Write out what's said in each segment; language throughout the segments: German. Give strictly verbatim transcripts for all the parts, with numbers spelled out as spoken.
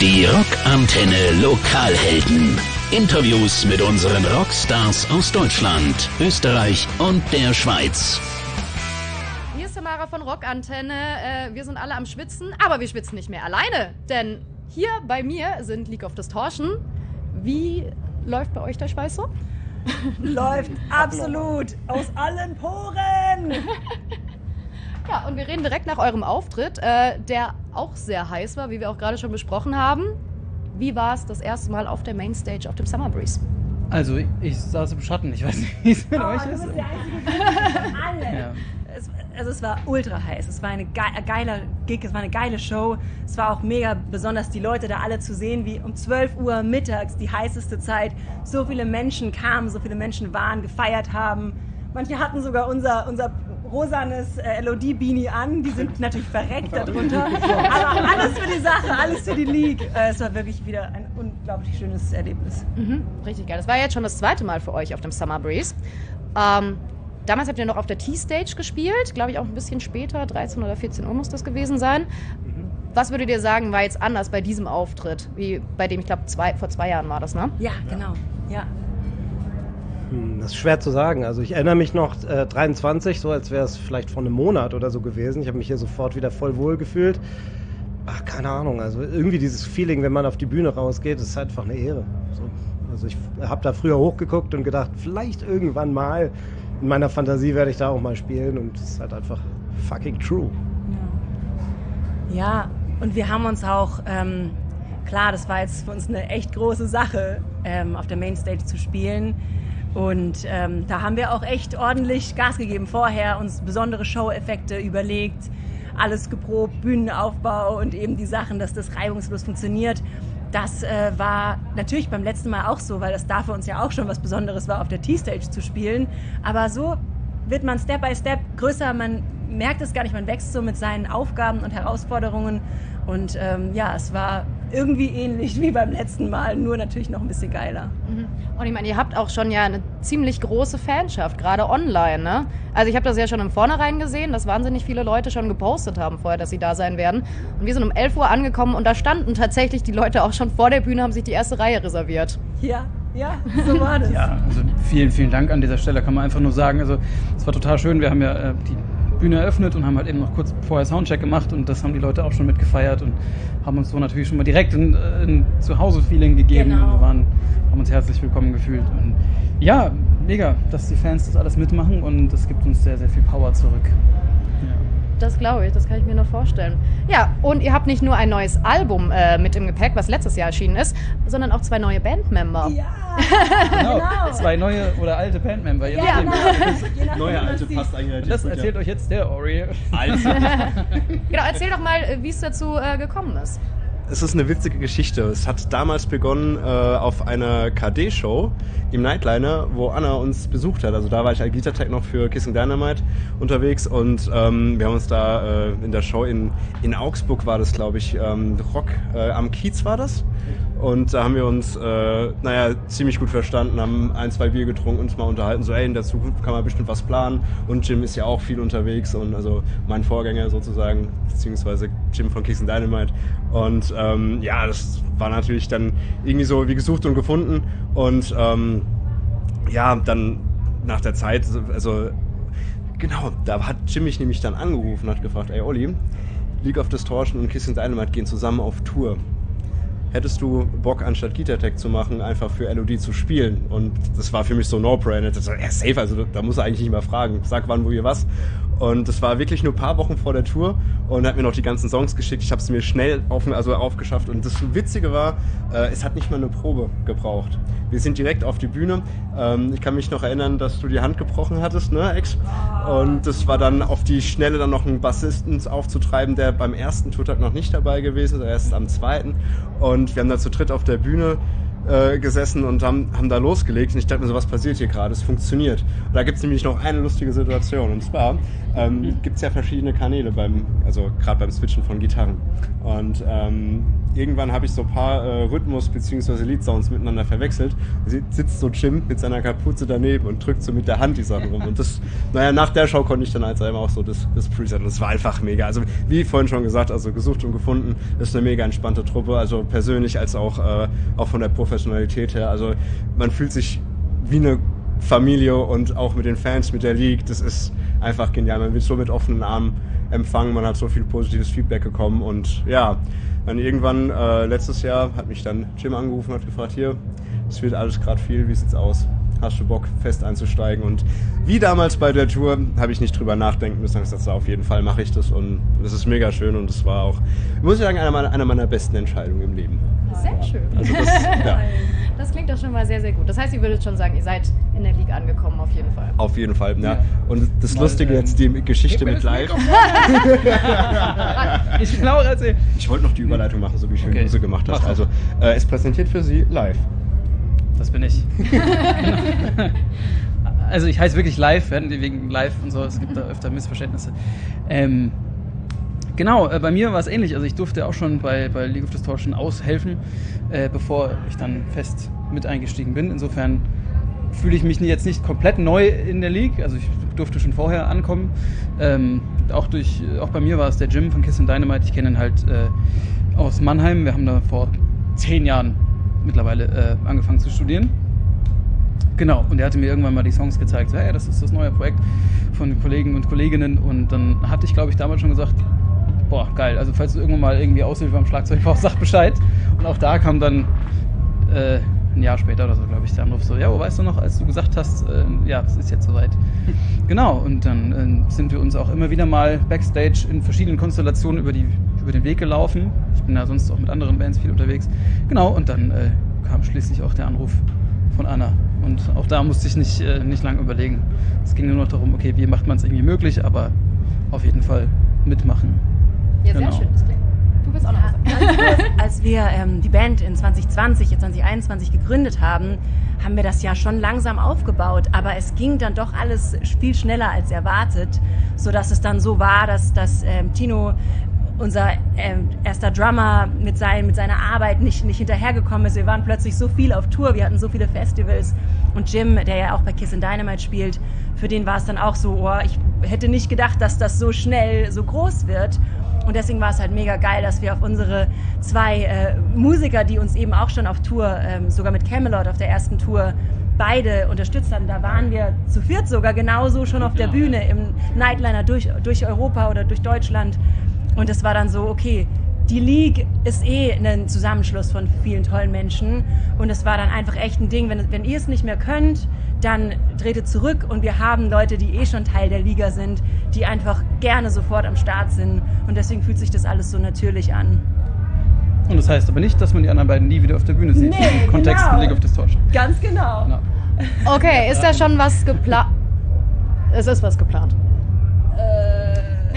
Die Rockantenne Lokalhelden. Interviews mit unseren Rockstars aus Deutschland, Österreich und der Schweiz. Hier ist Tamara von Rockantenne. Äh, wir sind alle am Schwitzen, aber wir schwitzen nicht mehr alleine. Denn hier bei mir sind League of Distortion. Wie läuft bei euch der Schweiß so? Läuft absolut aus allen Poren. Ja, und wir reden direkt nach eurem Auftritt, äh, der auch sehr heiß war, wie wir auch gerade schon besprochen haben. Wie war es das erste Mal auf der Mainstage auf dem Summer Breeze? Also, ich saß im Schatten, ich weiß nicht, wie es mit Oh, euch du ist. bist der einzige von allen. Ja. Es, also es war ultra heiß, es war eine ge geile Gig, es war eine geile Show. Es war auch mega besonders, die Leute da alle zu sehen, wie um zwölf Uhr mittags, die heißeste Zeit, so viele Menschen kamen, so viele Menschen waren, gefeiert haben. Manche hatten sogar unser, unser rosanes äh, L O D-Beanie an, die sind natürlich verreckt darunter. Aber alles für die Sache, alles für die League. Äh, es war wirklich wieder ein unglaublich schönes Erlebnis. Mhm, richtig geil. Das war jetzt schon das zweite Mal für euch auf dem Summer Breeze. Ähm, damals habt ihr noch auf der T-Stage gespielt, glaube ich auch ein bisschen später, dreizehn oder vierzehn Uhr muss das gewesen sein. Was würdet ihr sagen, war jetzt anders bei diesem Auftritt, wie bei dem, ich glaube, zwei, vor zwei Jahren war das, ne? Ja, genau. Ja. Das ist schwer zu sagen. Also ich erinnere mich noch äh, dreiundzwanzig, so als wäre es vielleicht vor einem Monat oder so gewesen. Ich habe mich hier sofort wieder voll wohl gefühlt. Ach, keine Ahnung. Also irgendwie dieses Feeling, wenn man auf die Bühne rausgeht, ist einfach eine Ehre. So. Also ich habe da früher hochgeguckt und gedacht, vielleicht irgendwann mal in meiner Fantasie werde ich da auch mal spielen. Und es ist halt einfach fucking true. Ja, und wir haben uns auch, ähm, klar, das war jetzt für uns eine echt große Sache, ähm, auf der Mainstage zu spielen. Und ähm, da haben wir auch echt ordentlich Gas gegeben vorher, uns besondere Show-Effekte überlegt, alles geprobt, Bühnenaufbau und eben die Sachen, dass das reibungslos funktioniert. Das äh, war natürlich beim letzten Mal auch so, weil das da für uns ja auch schon was Besonderes war, auf der T-Stage zu spielen. Aber so wird man Step by Step größer, man merkt es gar nicht, man wächst so mit seinen Aufgaben und Herausforderungen. Und ähm, ja, es war irgendwie ähnlich wie beim letzten Mal, nur natürlich noch ein bisschen geiler. Mhm. Und ich meine, ihr habt auch schon ja eine ziemlich große Fanschaft, gerade online, ne? Also ich habe das ja schon im Vornherein gesehen, dass wahnsinnig viele Leute schon gepostet haben vorher, dass sie da sein werden. Und wir sind um elf Uhr angekommen und da standen tatsächlich die Leute auch schon vor der Bühne, haben sich die erste Reihe reserviert. Ja, ja, so war das. Ja, also vielen, vielen Dank an dieser Stelle, kann man einfach nur sagen. Also es war total schön, wir haben ja äh, die Bühne eröffnet und haben halt eben noch kurz vorher Soundcheck gemacht und das haben die Leute auch schon mitgefeiert und haben uns so natürlich schon mal direkt ein, ein Zuhause-Feeling gegeben. Genau. Wir waren, haben uns herzlich willkommen gefühlt. Und ja, mega, dass die Fans das alles mitmachen und das gibt uns sehr, sehr viel Power zurück. Ja. Das glaube ich, das kann ich mir nur vorstellen. Ja, und ihr habt nicht nur ein neues Album äh, mit im Gepäck, was letztes Jahr erschienen ist, sondern auch zwei neue Bandmember. Ja, Genau, genau. zwei neue oder alte Bandmember. Je Ja, nachdem. genau. Je nachdem, Neue wie man alte sieht. passt eigentlich. Das gut, erzählt ja. euch jetzt der Ori. Also, Genau, erzähl doch mal, äh, wie es dazu äh, gekommen ist. es ist eine witzige Geschichte. Es hat damals begonnen äh, auf einer K D-Show im Nightliner, wo Anna uns besucht hat. Also da war ich als Gitartech noch für Kissing Dynamite unterwegs und ähm, wir haben uns da äh, in der Show in, in Augsburg war das, glaube ich, ähm, Rock äh, am Kiez war das. Und da haben wir uns, äh, naja, ziemlich gut verstanden, haben ein, zwei Bier getrunken, uns mal unterhalten, so ey, in der Zukunft kann man bestimmt was planen. Und Jim ist ja auch viel unterwegs und also mein Vorgänger sozusagen, beziehungsweise Jim von Kissing Dynamite. Und ähm, ja, das war natürlich dann irgendwie so wie gesucht und gefunden. Und ähm, ja, dann nach der Zeit, also genau, da hat Jim mich nämlich dann angerufen und hat gefragt, ey Olli, League of Distortion und Kissing Dynamite gehen zusammen auf Tour. Hättest du Bock, anstatt Gitartech zu machen, einfach für L O D zu spielen? Und das war für mich so No-Brainer. Das war ja safe, also da muss er eigentlich nicht mehr fragen. Sag wann, wo ihr was. Und das war wirklich nur ein paar Wochen vor der Tour und er hat mir noch die ganzen Songs geschickt. Ich habe es mir schnell auf, also aufgeschafft. Und das Witzige war, äh, es hat nicht mal eine Probe gebraucht. Wir sind direkt auf die Bühne. Ähm, ich kann mich noch erinnern, dass du die Hand gebrochen hattest, ne, Ex? Und das war dann auf die Schnelle dann noch einen Bassisten aufzutreiben, der beim ersten Tourtag noch nicht dabei gewesen ist, erst am zweiten. Und wir haben da zu dritt auf der Bühne äh, gesessen und haben, haben da losgelegt und ich dachte mir so, was passiert hier gerade? Es funktioniert. Und da gibt es nämlich noch eine lustige Situation und zwar ähm, gibt es ja verschiedene Kanäle beim, also gerade beim Switchen von Gitarren und ähm, irgendwann habe ich so ein paar äh, Rhythmus- bzw. Lead-Sounds miteinander verwechselt. Da sitzt so Jim mit seiner Kapuze daneben und drückt so mit der Hand die Sachen rum. Und das, naja, nach der Show konnte ich dann halt selber auch so das, das Preset. Und das war einfach mega. Also, wie vorhin schon gesagt, also gesucht und gefunden, das ist eine mega entspannte Truppe. Also persönlich als auch, äh, auch von der Professionalität her. Also, man fühlt sich wie eine Familie und auch mit den Fans, mit der League. Das ist einfach genial. Man wird so mit offenen Armen empfangen. Man hat so viel positives Feedback bekommen und ja, dann irgendwann, äh, letztes Jahr, hat mich dann Jim angerufen und hat gefragt, hier, es wird alles gerade viel, wie sieht's aus? Hast du Bock, fest einzusteigen? Und wie damals bei der Tour, habe ich nicht drüber nachdenken müssen, habe gesagt, auf jeden Fall mache ich das und das ist mega schön und das war auch, muss ich sagen, eine meiner, eine meiner besten Entscheidungen im Leben. Sehr schön. Also das, ja. Das klingt doch schon mal sehr, sehr gut. Das heißt, ihr würdet schon sagen, ihr seid in der Liga angekommen, auf jeden Fall. Auf jeden Fall, ja. Ja. Und das Mal, Lustige ähm, jetzt, die Geschichte mit live. Ich will auch erzählen. Ich wollte noch die Überleitung machen, so wie schön Okay. du sie gemacht hast. Mach. Also, äh, es präsentiert für Sie live. Das bin ich. Also ich heiße wirklich Live, werden die wegen Live und so, es gibt da öfter Missverständnisse. Ähm, genau, äh, bei mir war es ähnlich. Also ich durfte auch schon bei, bei League of Distortion aushelfen, äh, bevor ich dann fest mit eingestiegen bin. Insofern fühle ich mich jetzt nicht komplett neu in der League. Also ich durfte schon vorher ankommen. Ähm, auch, durch, auch bei mir war es der Jim von Kiss and Dynamite. Ich kenne ihn halt äh, aus Mannheim. Wir haben da vor zehn Jahren mittlerweile äh, angefangen zu studieren. Genau, und er hatte mir irgendwann mal die Songs gezeigt, so, hey, das ist das neue Projekt von den Kollegen und Kolleginnen und dann hatte ich, glaube ich, damals schon gesagt, boah, geil, also falls du irgendwann mal irgendwie Aushilfe am Schlagzeug brauchst, sag Bescheid. Und auch da kam dann äh, ein Jahr später oder so, glaube ich, der Anruf so, ja, wo weißt du noch, als du gesagt hast, äh, ja, es ist jetzt soweit. Genau, und dann äh, sind wir uns auch immer wieder mal Backstage in verschiedenen Konstellationen über, die, über den Weg gelaufen. Ich bin ja sonst auch mit anderen Bands viel unterwegs. Genau, und dann äh, kam schließlich auch der Anruf von Anna. Und auch da musste ich nicht, äh, nicht lange überlegen. Es ging nur noch darum, okay, wie macht man es irgendwie möglich, aber auf jeden Fall mitmachen. Ja, sehr Genau. schön. Das klingt. Du willst auch noch was sagen. Als wir ähm, die Band in zwanzig zwanzig, zwanzig einundzwanzig gegründet haben, haben wir das ja schon langsam aufgebaut, aber es ging dann doch alles viel schneller als erwartet, sodass es dann so war, dass, dass ähm, Tino, unser ähm, erster Drummer, mit, sein, mit seiner Arbeit nicht, nicht hinterhergekommen ist. Wir waren plötzlich so viel auf Tour, wir hatten so viele Festivals und Jim, der ja auch bei Kiss and Dynamite spielt, für den war es dann auch so, oh, ich hätte nicht gedacht, dass das so schnell so groß wird. Und deswegen war es halt mega geil, dass wir auf unsere zwei äh, Musiker, die uns eben auch schon auf Tour, ähm, sogar mit Camelot auf der ersten Tour, beide unterstützt haben. Da waren wir zu viert sogar genauso schon auf der Bühne im Nightliner durch, durch Europa oder durch Deutschland. Und es war dann so, okay, die League ist eh ein Zusammenschluss von vielen tollen Menschen. Und es war dann einfach echt ein Ding, wenn, wenn ihr es nicht mehr könnt, dann tretet zurück und wir haben Leute, die eh schon Teil der Liga sind, die einfach gerne sofort am Start sind und deswegen fühlt sich das alles so natürlich an. Und das heißt aber nicht, dass man die anderen beiden nie wieder auf der Bühne sieht. Nee, Im Kontext genau. von League of Distortion. Ganz genau. Genau. Okay, ist da schon was geplant? Es ist was geplant. Äh,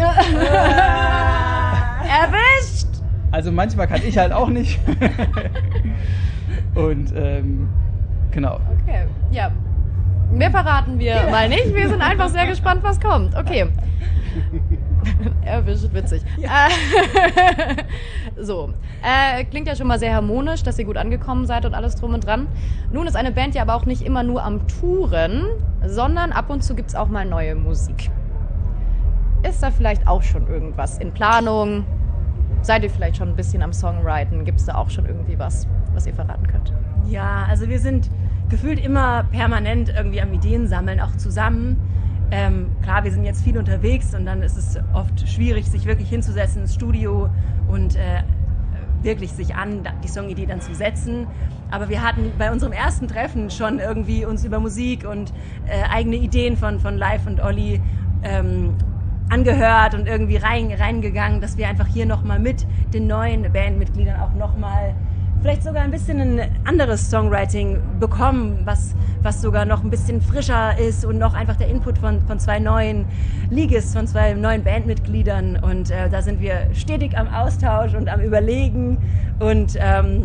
Erwischt! Also manchmal kann ich halt auch nicht. Und ähm, genau. Okay, ja. Mehr verraten wir mal nicht. Wir sind einfach sehr gespannt, was kommt. Okay. Erwischt, witzig. Ja. Äh, so. Äh, klingt ja schon mal sehr harmonisch, dass ihr gut angekommen seid und alles drum und dran. Nun ist eine Band ja aber auch nicht immer nur am Touren, sondern ab und zu gibt es auch mal neue Musik. Ist da vielleicht auch schon irgendwas in Planung? Seid ihr vielleicht schon ein bisschen am Songwriten? Gibt es da auch schon irgendwie was, was ihr verraten könnt? Ja, also wir sind gefühlt immer permanent irgendwie am Ideen sammeln, auch zusammen. Ähm, klar, wir sind jetzt viel unterwegs und dann ist es oft schwierig, sich wirklich hinzusetzen ins Studio und äh, wirklich sich an die Songidee dann zu setzen. Aber wir hatten bei unserem ersten Treffen schon irgendwie uns über Musik und äh, eigene Ideen von, von Live und Olli ähm, angehört und irgendwie rein, reingegangen, dass wir einfach hier nochmal mit den neuen Bandmitgliedern auch nochmal vielleicht sogar ein bisschen ein anderes Songwriting bekommen, was, was sogar noch ein bisschen frischer ist und noch einfach der Input von, von zwei neuen Leagues, von zwei neuen Bandmitgliedern und äh, da sind wir stetig am Austausch und am Überlegen und ähm,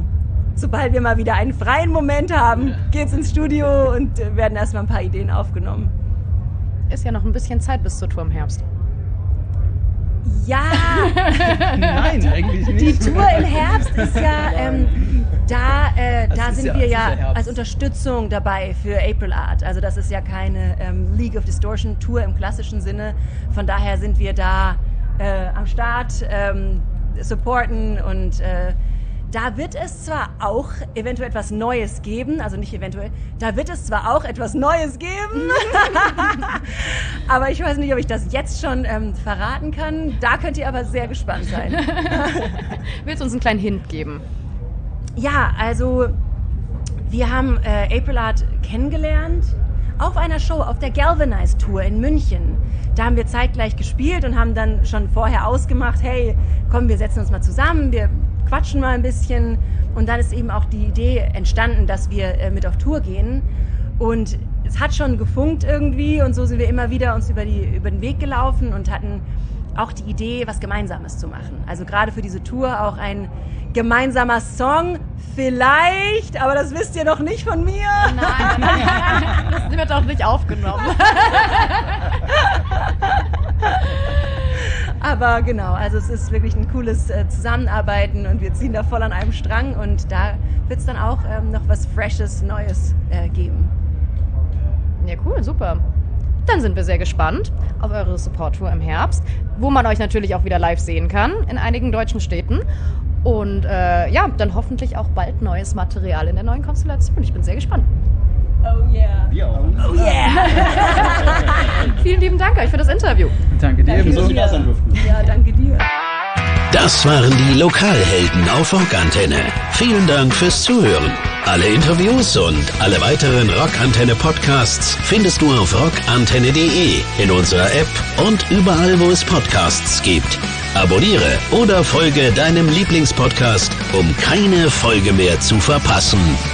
sobald wir mal wieder einen freien Moment haben, geht's ins Studio und äh, werden erstmal ein paar Ideen aufgenommen. Ist ja noch ein bisschen Zeit bis zur Tour im Herbst. Ja, Nein, eigentlich nicht. die Tour im Herbst ist ja, ähm, da, äh, Das da ist sind ja- wir das ist ja ja Herbst. als Unterstützung dabei für April Art. Also das ist ja keine ähm, League of Distortion Tour im klassischen Sinne. Von daher sind wir da äh, am Start, ähm, supporten und äh, da wird es zwar auch eventuell etwas Neues geben, also nicht eventuell, da wird es zwar auch etwas Neues geben, aber ich weiß nicht, ob ich das jetzt schon ähm, verraten kann. Da könnt ihr aber sehr gespannt sein. Willst du uns einen kleinen Hint geben? Ja, also wir haben äh, April Art kennengelernt auf einer Show, auf der Galvanize Tour in München. Da haben wir zeitgleich gespielt und haben dann schon vorher ausgemacht, hey, komm, wir setzen uns mal zusammen, wir quatschen mal ein bisschen. Und dann ist eben auch die Idee entstanden, dass wir äh, mit auf Tour gehen. Und es hat schon gefunkt irgendwie und so sind wir immer wieder uns über, die, über den Weg gelaufen und hatten auch die Idee, was Gemeinsames zu machen. Also gerade für diese Tour auch ein gemeinsamer Song, vielleicht, aber das wisst ihr noch nicht von mir. Nein, nein, nein. Das wird auch nicht aufgenommen. Aber genau, also es ist wirklich ein cooles äh, Zusammenarbeiten und wir ziehen da voll an einem Strang und da wird es dann auch ähm, noch was Freshes, Neues äh, geben. Ja, cool, super. Dann sind wir sehr gespannt auf eure Support-Tour im Herbst, wo man euch natürlich auch wieder live sehen kann in einigen deutschen Städten. Und äh, ja, dann hoffentlich auch bald neues Material in der neuen Konstellation. Ich bin sehr gespannt. Oh yeah. Wir auch. Oh yeah. Vielen lieben Dank euch für das Interview. Danke dir ebenso. Dass wir da sein durften. Ja, danke dir. Das waren die Lokalhelden auf Rockantenne. Vielen Dank fürs Zuhören. Alle Interviews und alle weiteren Rockantenne-Podcasts findest du auf rockantenne punkt de, in unserer App und überall, wo es Podcasts gibt. Abonniere oder folge deinem Lieblingspodcast, um keine Folge mehr zu verpassen.